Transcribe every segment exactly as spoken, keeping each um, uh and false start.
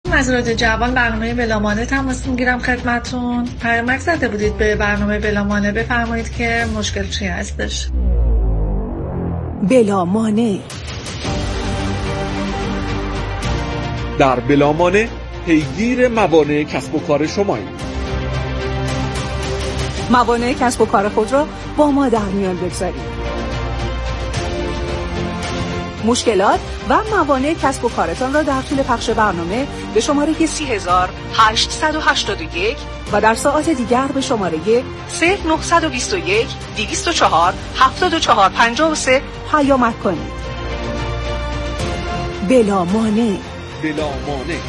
از رادیو جوان برنامه بلامانه تماس میگیرم خدمتون. پیامک زده بودید به برنامه بلامانه، بفرمایید که مشکل چی هستش. بلامانه. در بلامانه پیگیر موانع کسب و کار شماییم. موانع کسب و کار خود را با ما در میان بگذارید. مشکلات و موانع کسب و کارتان را در طول پخش برنامه به شماره سی هزار هشتصد و هشتاد و یک و در ساعات دیگر به شماره صفر نه دو یک دویست و چهار هفتاد و چهار پنجاه و سه پیامک کنید. بلامانع. بلامانع.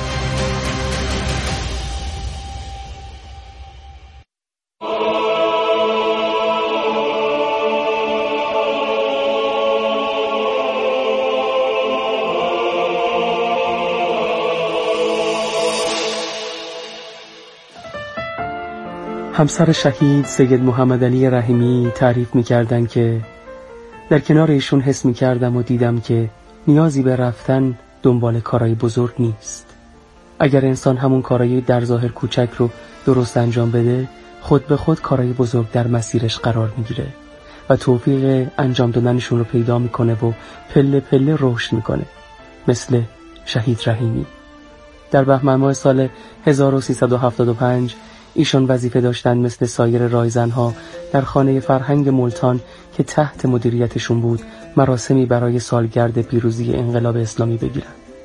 همسر شهید سید محمد علی رحیمی تعریف می‌کردند که در کنار ایشون حس می‌کردم و دیدم که نیازی به رفتن دنبال کارهای بزرگ نیست. اگر انسان همون کارهای در ظاهر کوچک رو درست انجام بده، خود به خود کارهای بزرگ در مسیرش قرار می‌گیره و توفیق انجام دادنشون رو پیدا می‌کنه و پله پله رشد می‌کنه، مثل شهید رحیمی. در بهمن ماه سال هزار و سیصد و هفتاد و پنج ایشان وظیفه داشتند مثل سایر رایزنها در خانه فرهنگ ملتان که تحت مدیریتشون بود مراسمی برای سالگرد پیروزی انقلاب اسلامی بگیرن.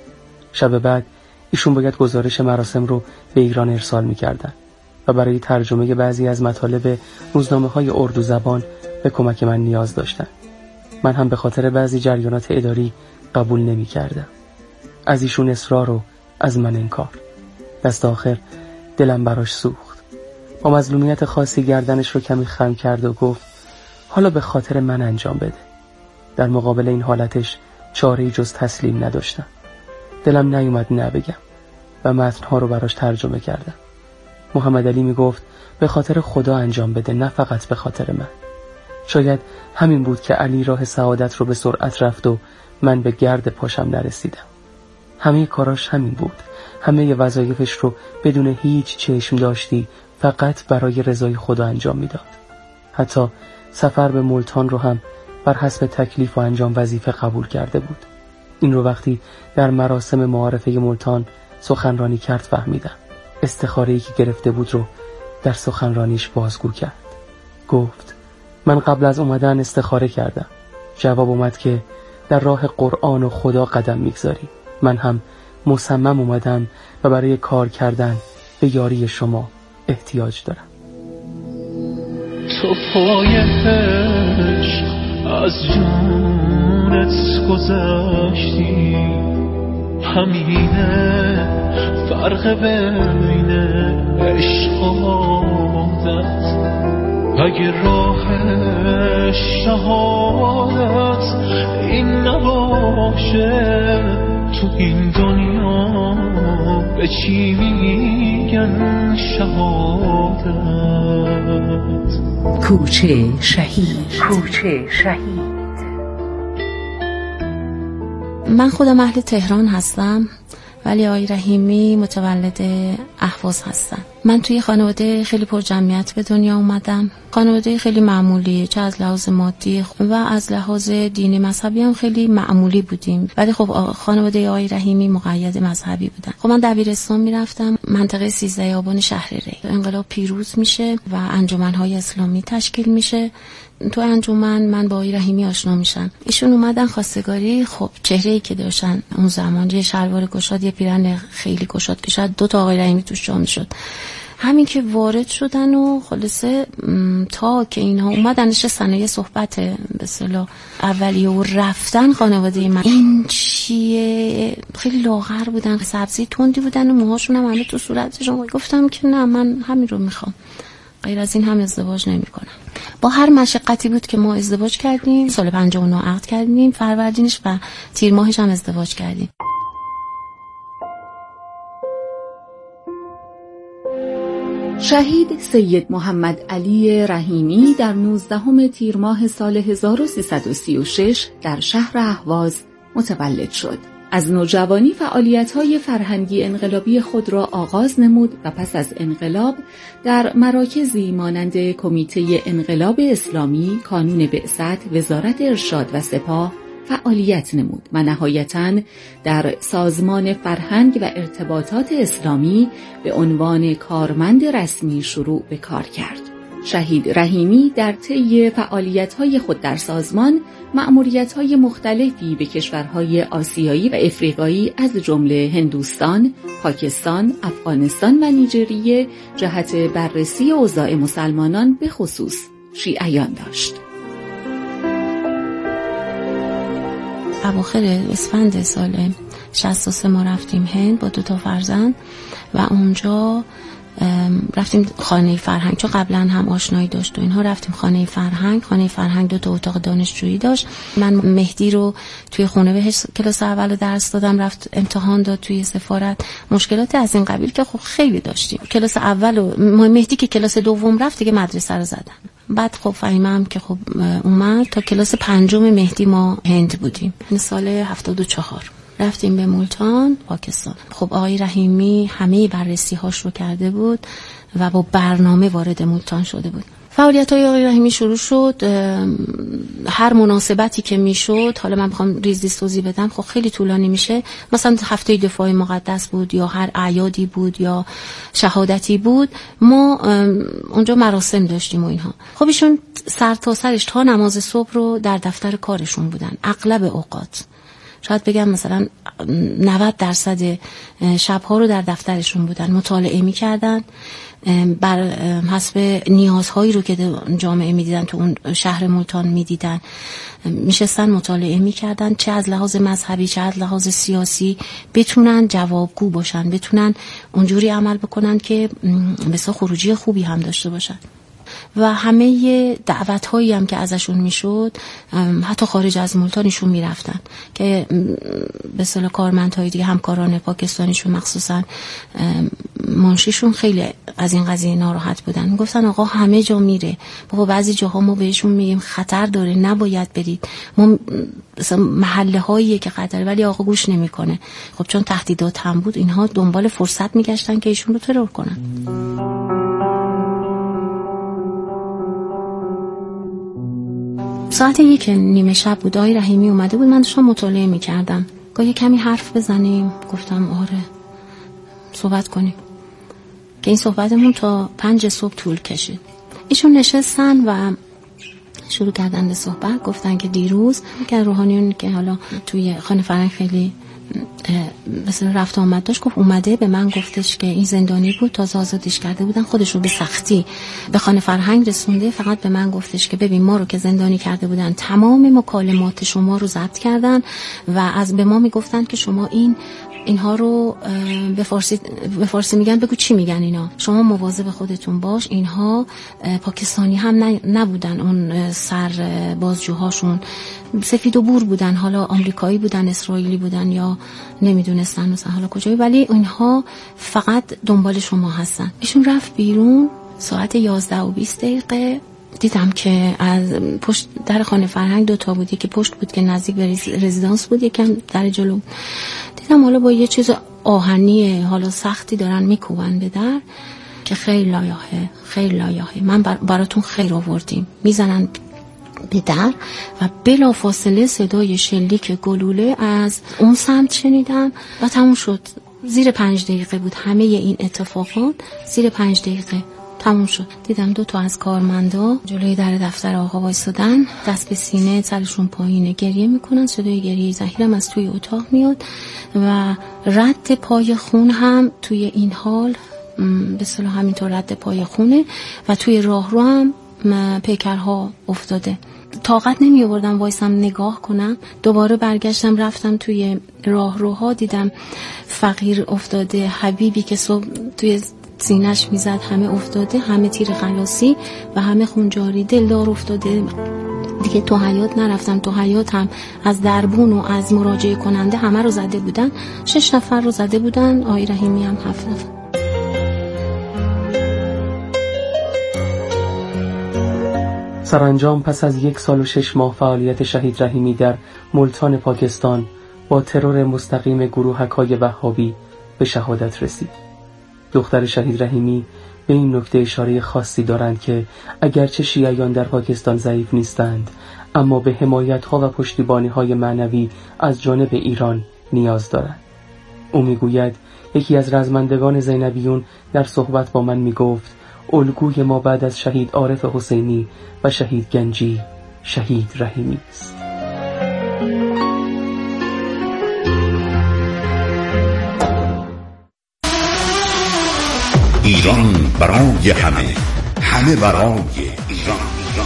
شب بعد ایشون باید گزارش مراسم رو به ایران ارسال می‌کردن و برای ترجمه بعضی از مطالب روزنامه‌های اردو زبان به کمک من نیاز داشتن. من هم به خاطر بعضی جریانات اداری قبول نمی‌کردم. از ایشون اصرار و از من انکار. دست آخر دلم براش سوخت. با مظلومیت خاصی گردنش رو کمی خم کرد و گفت حالا به خاطر من انجام بده. در مقابل این حالتش چاره‌ای جز تسلیم نداشتم. دلم نیومد نه بگم و متن‌ها رو براش ترجمه کردم. محمد علی می گفت به خاطر خدا انجام بده، نه فقط به خاطر من. شاید همین بود که علی راه سعادت رو به سرعت رفت و من به گرد پاشم نرسیدم. همه کاراش همین بود. همه وظایفش رو بدون هیچ چشم داشتی فقط برای رضای خدا انجام میداد. حتی سفر به ملتان رو هم بر حسب تکلیف و انجام وظیفه قبول کرده بود. این رو وقتی در مراسم معارفه ملتان سخنرانی کرد فهمیدم. استخاره‌ای که گرفته بود رو در سخنرانیش بازگو کرد. گفت من قبل از اومدن استخاره کردم. جواب اومد که در راه قرآن و خدا قدم میگذاری. من هم مصمم اومدم و برای کار کردن به یاری شما احتیاج دارم. تو پای عشق از جونت گذشتی، همینه فرق بین عشق و عادت. اگه راه شهادت این نباشه، تو این دنیا به چی میگن شهادت؟ کوچه شهید. کوچه شهید. من خودم اهل تهران هستم ولی آقای رحیمی متولد اهواز هستن. من توی خانواده خیلی پر جمعیت به دنیا اومدم. خانواده خیلی معمولی، چه از لحاظ مادی و از لحاظ دینی مذهبی هم خیلی معمولی بودیم. ولی خب خانواده آقای رحیمی مقید مذهبی بودن. خب من دبیرستان میرفتم منطقه سیزده آبان شهر ری. انقلاب پیروز میشه و انجمن‌های اسلامی تشکیل میشه. تو انجمن من با آقای رحیمی آشنا میشم. ایشون اومدن خواستگاری. خب چهره‌ای که داشتن اون زمان، یه شلوار گشاد، یه پیرن خیلی گشاد که شاید دو تا آقای رحیمی توش جا میشد. همین که وارد شدن و خلاصه تا که اینا اومدن نشستن یه صحبت به اصطلاح اولیه و رفتن خانواده من. این چیه؟ خیلی لاغر بودن، سبزی تندی بودن و موهاشون هم همه تو صورتشون. گفتم که نه، من همین رو میخوام، غیر از این هم ازدواج نمی کنم. با هر مشقتی بود که ما ازدواج کردیم. سال پنجاه و نه عقد کردیم، فروردینش و تیر ماهش هم ازدواج کردیم. شهید سید محمد علی رحیمی در نوزدهم تیر ماه سال هزار و سیصد و سی و شش در شهر اهواز متولد شد. از نوجوانی فعالیت‌های فرهنگی انقلابی خود را آغاز نمود و پس از انقلاب در مراکزی مانند کمیته انقلاب اسلامی، کانون بعثت، وزارت ارشاد و سپاه فعالیت نمود و نهایتاً در سازمان فرهنگ و ارتباطات اسلامی به عنوان کارمند رسمی شروع به کار کرد. شهید رحیمی در طی فعالیت‌های خود در سازمان مأموریت‌های مختلفی به کشورهای آسیایی و افریقایی از جمله هندوستان، پاکستان، افغانستان و نیجریه جهت بررسی اوضاع مسلمانان به خصوص شیعیان داشت. اواخر اسفند سال شصت و سه ما رفتیم هند با دو تا فرزند و اونجا رفتیم خانه فرهنگ، چون قبلا هم آشنایی داشت و اینها. رفتیم خانه فرهنگ. خانه فرهنگ دو تا اتاق دانشجویی داشت. من مهدی رو توی خونه بهش کلاس اول درس دادم، رفت امتحان داد توی سفارت. مشکلات از این قبیل که خب خیلی داشتیم. کلاس اول و مهدی که کلاس دوم رفت دیگه مدرسه رو زدن. بعد خب فهمیدم که خب اومد تا کلاس پنجم مهدی ما هند بودیم. این سال هفتاد و چهار رفتیم به مولتان پاکستان. خب آقای رحیمی همه بررسی هاش رو کرده بود و با برنامه وارد مولتان شده بود. فعالیت های آقای رحیمی شروع شد. هر مناسبتی که میشد، حالا من بخوام ریز ریز توضیح بدم خب خیلی طولانی میشه، مثلا هفته دفاع مقدس بود یا هر اعیادی بود یا شهادتی بود، ما اونجا مراسم داشتیم و اینها. خب ایشون سر تا سرش تا نماز صبح رو در دفتر کارشون بودن اغلب اوقات. شاید بگم مثلا نود درصد شبها رو در دفترشون بودن، مطالعه میکردن بر حسب نیازهایی رو که جامعه میدیدن، تو اون شهر مولتان میدیدن، میشستن مطالعه میکردن، چه از لحاظ مذهبی چه از لحاظ سیاسی بتونن جوابگو باشن، بتونن اونجوری عمل بکنن که مثلا خروجی خوبی هم داشته باشن. و همه دعوت هایی هم که ازشون میشد حتی خارج از مولتانشون میرفتن که به اصطلاح کارمندهای دیگه همکاران پاکستانیشون مخصوصا منشیشون خیلی از این قضیه ناراحت بودن. میگفتن آقا همه جا میره، بابا بعضی جاها ما بهشون میگیم خطر داره نباید برید، ما محله هاییه که خطره، ولی آقا گوش نمیکنه. خب چون تهدیدات هم بود اینها دنبال فرصت میگشتن که ایشون رو ترور کنن. ساعت یک نیمه شب بود، آقای رحیمی اومده بود، من داشتم مطالعه میکردم. گاهی کمی حرف بزنیم؟ گفتم آره صحبت کنیم. که این صحبتمون تا پنج صبح طول کشید. ایشون نشستن و شروع کردن به صحبت. گفتن که دیروز که روحانیون که حالا توی خانه فرهنگ خیلی مثلا رفت آمد داشت، گفت اومده به من گفتش که این زندانی بود، تازه آزادش کرده بودن، خودش رو به سختی به خانه فرهنگ رسونده. فقط به من گفتش که ببین ما رو که زندانی کرده بودن تمام مکالمات شما رو ضبط کردن و از به ما میگفتن که شما این اینها رو به فارسی به فارسی میگن، بگو چی میگن اینا، شما مواظب خودتون باش. اینها پاکستانی هم نبودن، اون سر بازجوهاشون سفید و بور بودن، حالا آمریکایی بودن، اسرائیلی بودن یا نمیدونستن مثلا حالا کجایی، ولی اینها فقط دنبال شما هستن. ایشون رفت بیرون ساعت یازده و بیست دقیقه. دیدم که از پشت در خانه فرهنگ دو تا بود، یکی پشت بود که نزدیک به رزیدانس بود، یکم در جلو. دیدم حالا با یه چیز آهنی حالا سختی دارن میکوبن به در که خیلی لایحه خیلی لایحه من براتون خیر آوردیم، میزنن به در و بلا فاصله صدای شلیک گلوله از اون سمت شنیدم و تموم شد. زیر پنج دقیقه بود همه این اتفاقات، زیر پنج دقیقه تموم شد. دیدم دو تا از کارمندا جلوی در دفتر آقا وایسادن، دست به سینه، سرشون پایینه، گریه میکنن. صدای گریه زهیرم از توی اتاق میاد و رد پای خون هم توی این حال به اصطلاح همینطور رد پای خونه و توی راهرو هم پیکرها افتاده. طاقت نمی آوردم وایسم نگاه کنم. دوباره برگشتم رفتم توی راهروها، دیدم فقیر افتاده، حبیبی که صبح توی سینه‌اش میزد همه افتاده، همه تیر خلاصی و همه خونجاری، دلدار افتاده. دیگه تو حیاط نرفتم، تو حیاط هم از دربون و از مراجعه کننده همه رو زده بودن، شش نفر رو زده بودن، آقای رحیمی هم هفت نفر. سرانجام پس از یک سال و شش ماه فعالیت شهید رحیمی در مولتان پاکستان با ترور مستقیم گروهک‌های وهابی به شهادت رسید. دختر شهید رحیمی به این نکته اشاره خاصی دارند که اگرچه شیعیان در پاکستان ضعیف نیستند، اما به حمایت‌ها و پشتیبانی‌های معنوی از جانب ایران نیاز دارند. او میگوید یکی از رزمندگان زینبیون در صحبت با من میگفت الگوی ما بعد از شهید عارف حسینی و شهید گنجی شهید رحیمی است. ایران برای همه، همه برای ایران.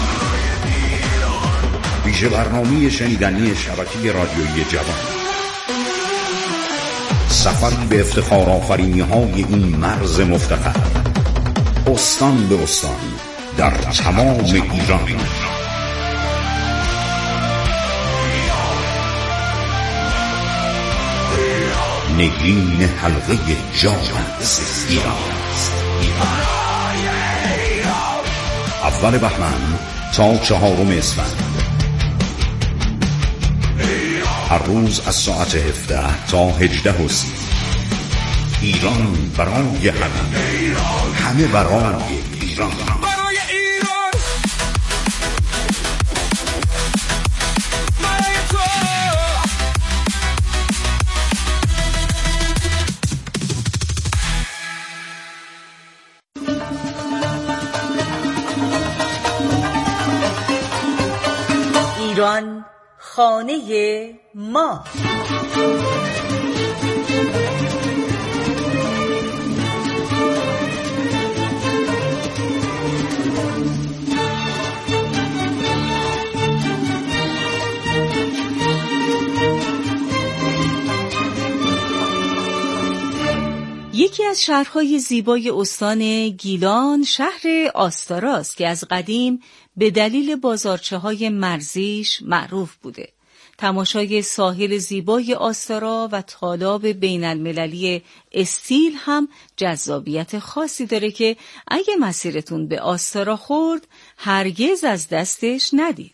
ویژه برنامه شنیدنی شبکه رادیویی جوان، سفری به افتخار آفرینی های این مرز مفتخر، استان به استان در تمام ایران. نگین حلقه جام است ایران. اول بهمن تا چهارم اسفند، هر روز از ساعت هفده تا هجده و سی. ایران برای همه، همه برای ایران. ایران خانه ما. یکی از شهرهای زیبای استان گیلان شهر آستارا است که از قدیم به دلیل بازارچه‌های مرزیش معروف بوده. تماشای ساحل زیبای آستارا و تالاب بین المللی استیل هم جذابیت خاصی داره که اگه مسیرتون به آستارا خورد هرگز از دستش ندید.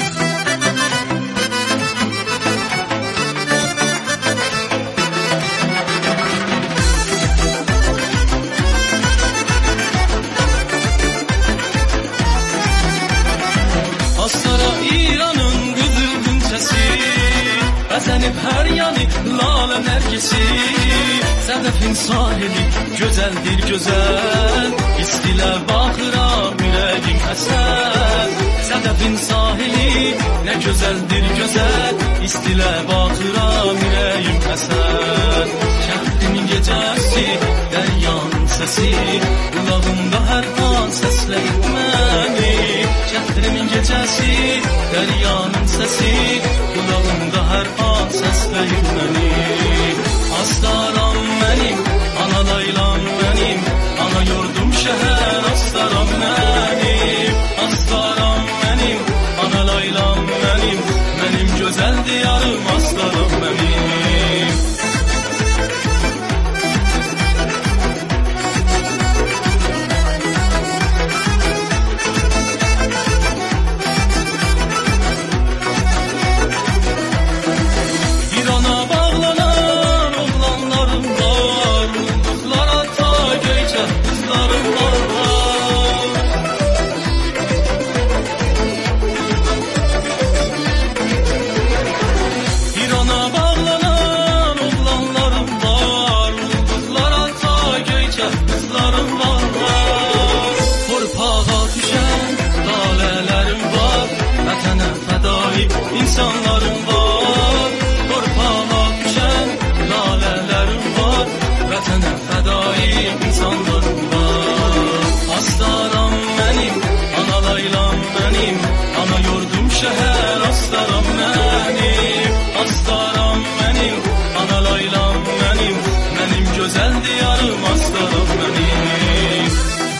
Bəzənib hər yanı lalə nərgisi, Sədəfin sahili gözəldir gözəl, İstilə baxıram ürəyim həsən. Sədəfin sahili nə gözəldir gözəl, İstilə baxıram ürəyim həsən. Şəhrimin gecəsi, dəryanın səsi, Qulağımda hər an səsləyib məni. Şəhrimin gecəsi, dəryanın səsi, Qulağımda hər an səsləyib məni. Astaram mənim, ana laylam mənim, ana yurdum şəhər astaram mənim. Astaram mənim, ana laylam mənim, mənim gözəl diyarım astaram mənim. İnsanlarım var, torpağa düşən lalələrim var, vətənə fədai insanlarım var. Astaram mənim, ana laylam mənim, ana yurdum şəhər astaram mənim. Astaram mənim, ana laylam mənim, mənim gözəl diyarım astaram mənim.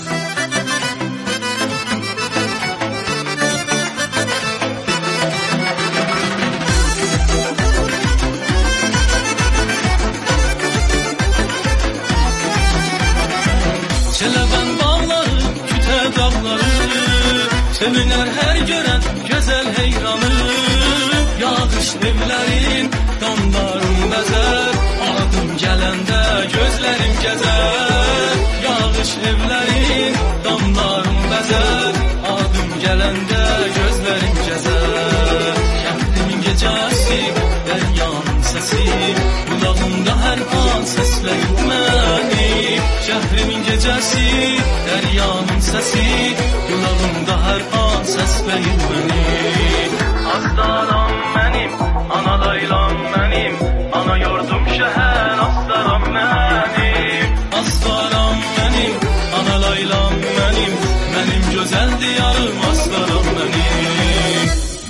Çələvən bağları, kütə dağları, sevinər hər görən gözəl heyranı. Yağır Yağış evlərin damlarını bəzər, adım gələndə gözlərim gəzər. Yağış evlərin damlarını bəzər, adım gələndə gözlərim gəzər. Şəhrimin gecəsi, dəryanın səsi, qulağımda hər an səsləyir məni. Şəhrimin gecəsi, dəryanın səsi, qulağımda hər an səsləyir məni. Aslanım mənim, ana laylam mənim, ana yurdum şəhər, aslanım mənim. Aslanım mənim, ana laylam mənim, mənim gözəl diyarım, aslanım mənim.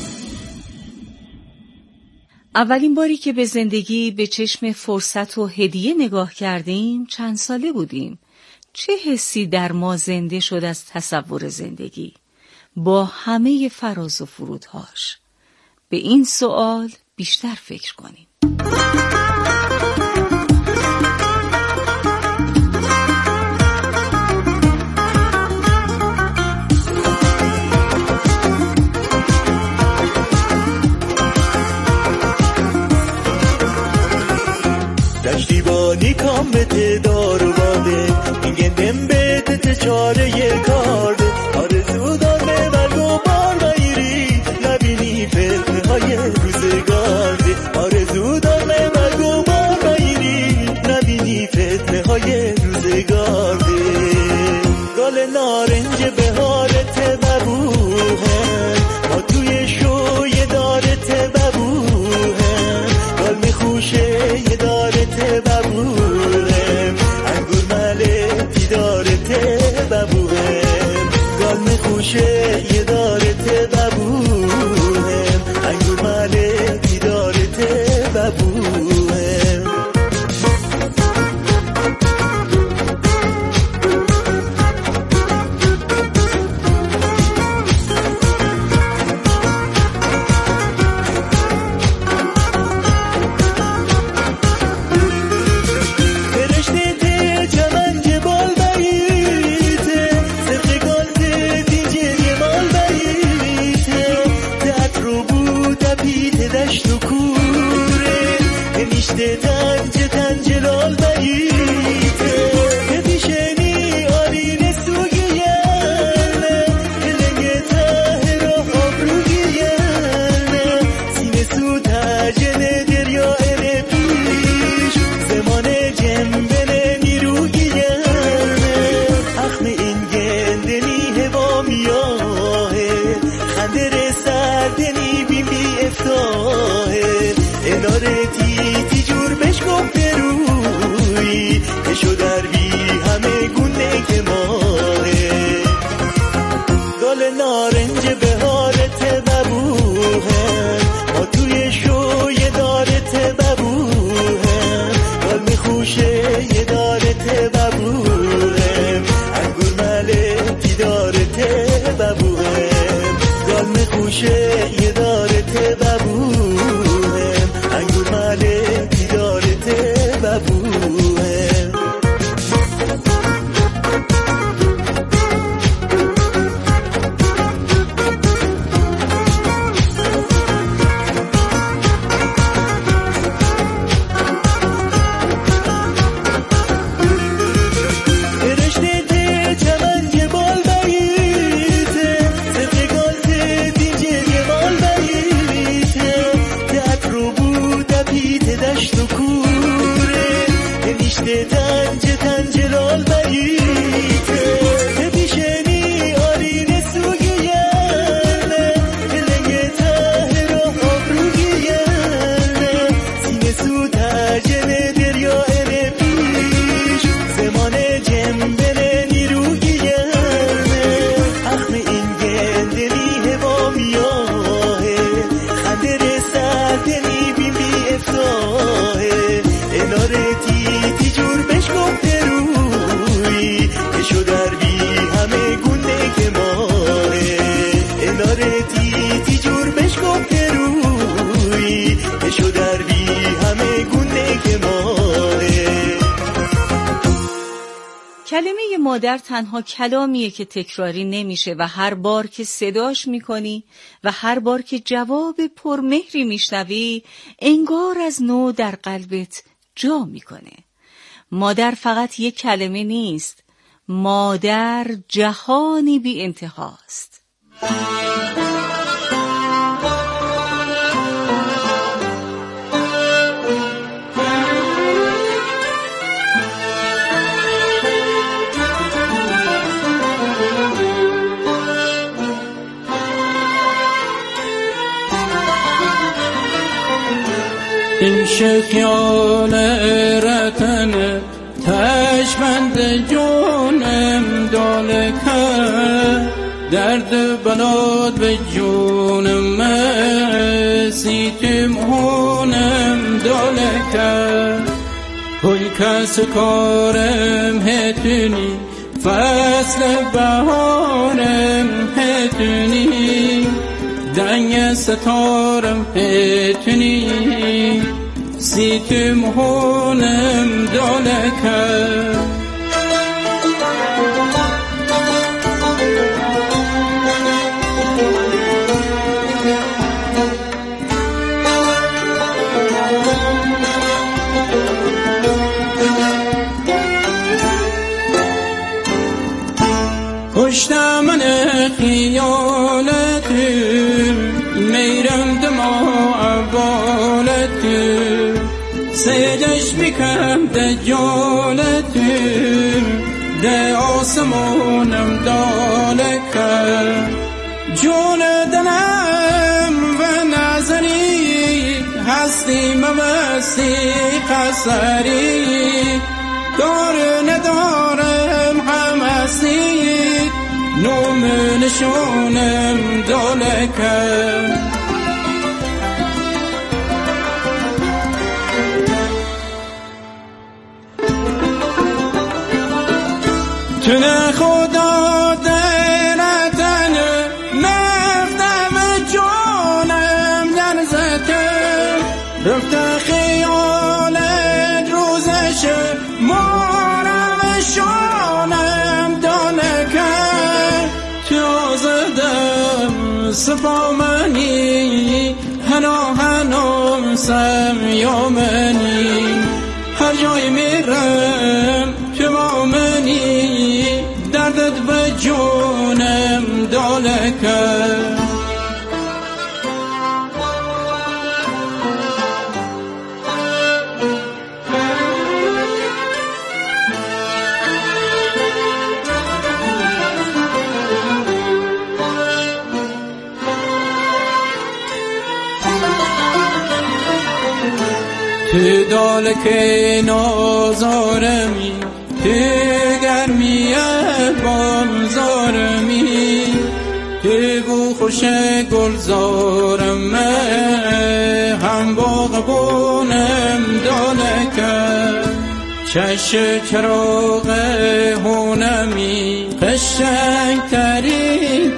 اولین باری که به زندگی به چشم فرصت و هدیه نگاه کردیم چند ساله بودیم. چه حسی در ما زنده شد از تصور زندگی با همه فراز و فرودهاش؟ به این سوال بیشتر فکر کنیم. دشتیبانی کامت دار و باده میگن دم بده ته چاره کارده آرزو دار به مرگ و بار بایری نبینی فتنه های روزگارده آرزو دار به مرگ و بار بایری نبینی فتنه های روزگارده گل نارنج بهارت ببوهم ما توی شوی دارت ببوهم گل میخوشه یه دارت ببوهم انگور ملکی دارت ببوهم گل میخوشه یه دارت ببوهم انگور ملکی دارت ببوهم. کلمه مادر تنها کلامیه که تکراری نمیشه و هر بار که صداش میکنی و هر بار که جواب پرمهری میشنوی انگار از نو در قلبت جا میکنه. مادر فقط یک کلمه نیست، مادر جهانی بی انتهاست. این خیال رتن تشمند جونم دالکه درد بلاد به جونم سیتم هونم دالکه کل کس کارم هتونی فصل بهارم هتونی دنگ ستارم هتونی سیتم هونم دالکه پشت من خیالت میرم دما عبالت سیدش بکم دجالت ده آسمونم دالکه جون دلم و نظری هستی موستی قصری دار ندارم همسی نوم نشونم دالکه تن خدا دلتن مفتم جانم لرزته رفت خیالت روزش مارم شانم دالکه تازدم صفا منی هنا هنم سمیامنی هر جای میرم تو با منی دردت به جونم دالکه تو دالکه نازارمی تو گرمی بامزارمی تو بو خوش گلزارم هم باغ بونم دالکه چش چراغ هونمی قشنگ ترین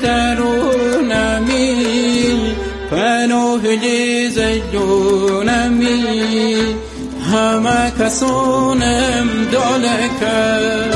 ترونمی پناه لیز جونمی همه کسونم دالکه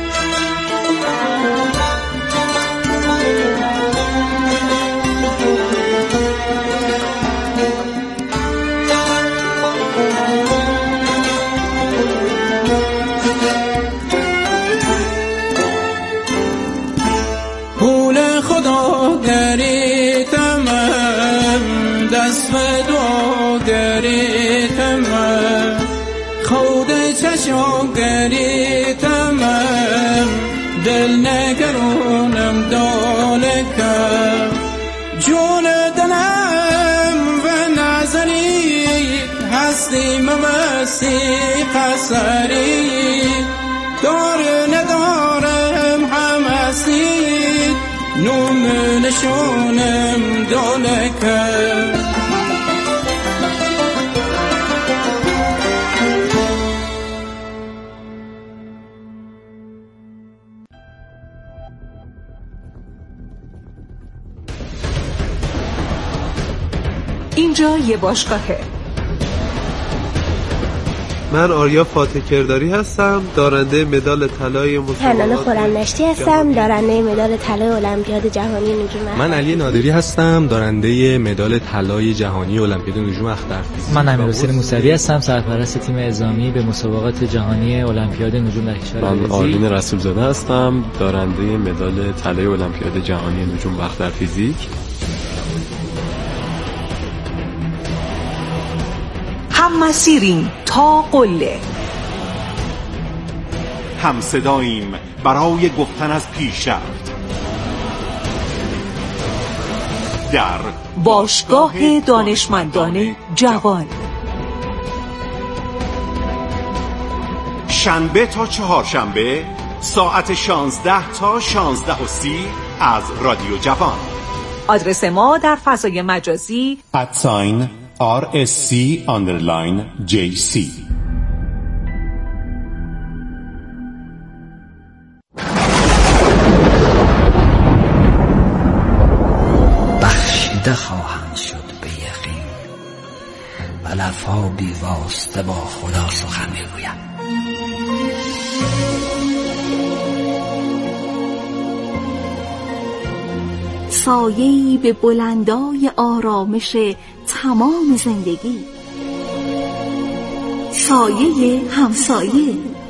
پول خدا گریتم دست به دعا گریتم خود چشم گریتم دل نگرونم دالکه جون دلم و نظری هستی ممسی قصری دار ندارم همسی نوم نشونم دالکه اینجا یه باشگاهه من آریا فاتح کرداری هستم، دارنده مدال طلای مسابقات. حنان خرمنشتی هستم، دارنده مدال طلای المپیاد جهانی نجوم. من علی نادری هستم، دارنده مدال طلای جهانی المپیاد نجوم اخترفیزیک. من امیرحسین موسوی هستم، سرپرست تیم اعزامی به مسابقات جهانی المپیاد نجوم در کشور من آرین رسولزاده هستم، دارنده مدال طلای المپیاد جهانی نجوم اخترفیزیک. هم مسیریم تا قله، هم صداییم برای گفتن از پیشرفت در باشگاه دانشمندان جوان. شنبه تا چهارشنبه ساعت شانزده تا شانزده و سی از رادیو جوان. آدرس ما در فضای مجازی ادساین آر اس سی underline جی سی. بخشیده خواهم شد به یقین و لب‌ها بی واسطه با خدا سخن میگویم. سایه‌ای به بلندای آرامش تمام زندگی، سایه همسایه.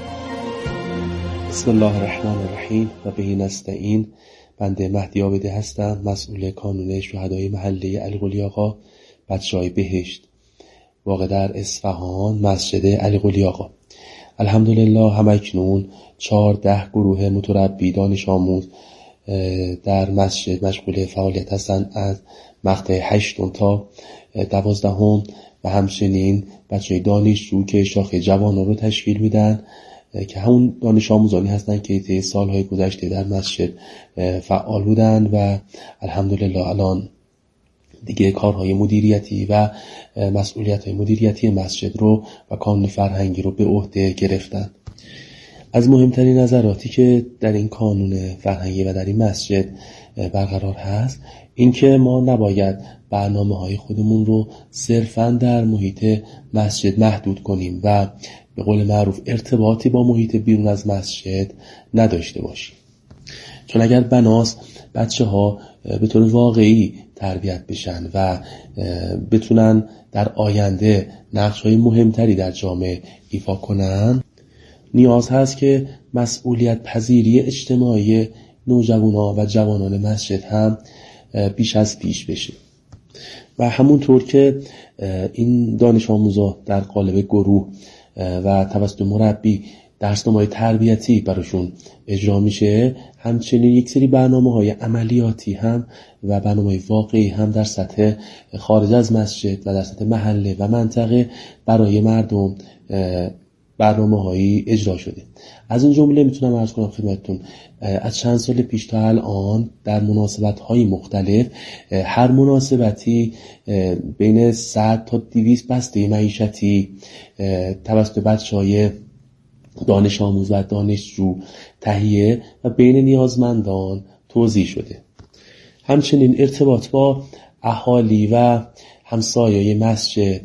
بسم الله الرحمن الرحیم و به نستعین. بنده مهدی عابدی هستم، مسئول کانون شهدای محله علی قلی آقا بچه‌های بهشت، واقع در اصفهان، مسجد علی قلی آقا. الحمدلله همکنون چهارده گروه متربی دانش آموز در مسجد مشغول فعالیت هستند، از مقطع هشتم تا دوازدهم و همچنین بچه دانشجو که شاخه جوانان رو تشکیل میدن که همون دانش آموزانی هستند که طی سالهای گذشته در مسجد فعال بودن و الحمدلله الان دیگه کارهای مدیریتی و مسئولیت‌های مدیریتی مسجد رو و کانون فرهنگی رو به عهده گرفتن. از مهمترین نظراتی که در این کانون فرهنگی و در این مسجد برقرار هست این که ما نباید برنامه‌های خودمون رو صرفاً در محیط مسجد محدود کنیم و به قول معروف ارتباطی با محیط بیرون از مسجد نداشته باشیم، چون اگر بناست بچه ها به طور واقعی تربیت بشن و بتونن در آینده نقش‌های مهمتری در جامعه ایفا کنن، نیاز هست که مسئولیت پذیری اجتماعی نوجوانان و جوانان مسجد هم بیش از پیش بشه و همونطور که این دانش آموزا در قالب گروه و توسط مربی درسنامه‌های تربیتی براشون اجرا میشه، همچنین یک سری برنامه‌های عملیاتی هم و برنامه‌های واقعی هم در سطح خارج از مسجد و در سطح محله و منطقه برای مردم برنامه‌هایی اجرا شده. از این جمله میتونم عرض کنم خدمتتون از چند سال پیش تا الان در مناسبت‌های مختلف هر مناسبتی بین صد تا دویست بسته معیشتی توسط بچه‌های دانش آموز و دانشجو تهیه و بین نیازمندان توزیع شده. همچنین ارتباط با اهالی و همسایه مسجد،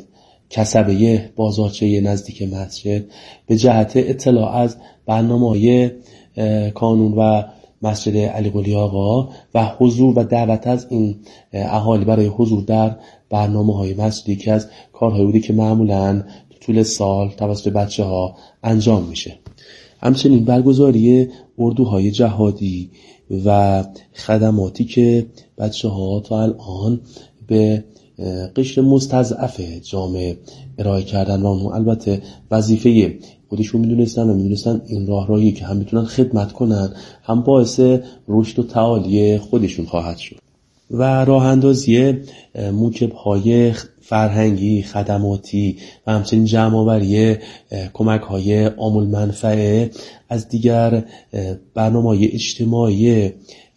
کسبه بازارچه نزدیک مسجد به جهت اطلاع از برنامه‌های کانون و مسجد علی قلی آقا و حضور و دعوت از این اهالی برای حضور در برنامه‌های مسجدی که از کارهایی بوده که معمولاً طول سال توسط بچه‌ها انجام میشه. همچنین برگزاری اردوهای جهادی و خدماتی که بچه‌ها تا الان به قشر مستضعف جامعه ارائه کردن و اونها البته وظیفه خودشون میدونستن و میدونستن این راهرویی که هم میتونن خدمت کنن هم باعث رشد و تعالی خودشون خواهد شد. و راه اندازی موکب‌های فرهنگی، خدماتی و همچنین جمع‌آوری کمک‌های عام المنفعه از دیگر برنامه‌های اجتماعی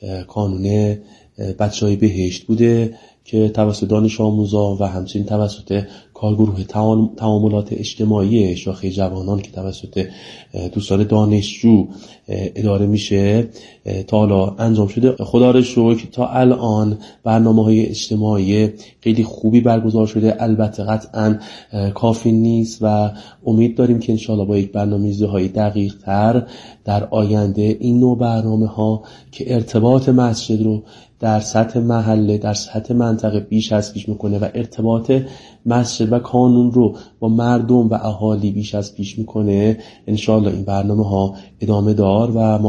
کانون بچه‌های بهشت بوده که توسط دانش آموزا و همچنین توسط کارگروه تعاملات اجتماعی شاخه جوانان که توسط دوستان دانشجو اداره میشه تا حالا انجام شده. خدا رو شکر تا الان برنامه‌های اجتماعی خیلی خوبی برگزار شده. البته قطعاً کافی نیست و امید داریم که انشالله با یک برنامه‌ریزی‌های دقیق تر در آینده این نوع برنامه‌ها که ارتباط مسجد رو در سطح محله، در سطح منطقه بیش از پیش میکنه و ارتباط مسجد و کانون رو با مردم و اهالی بیش از پیش میکنه، انشالله این برنامه ها ادامه دار و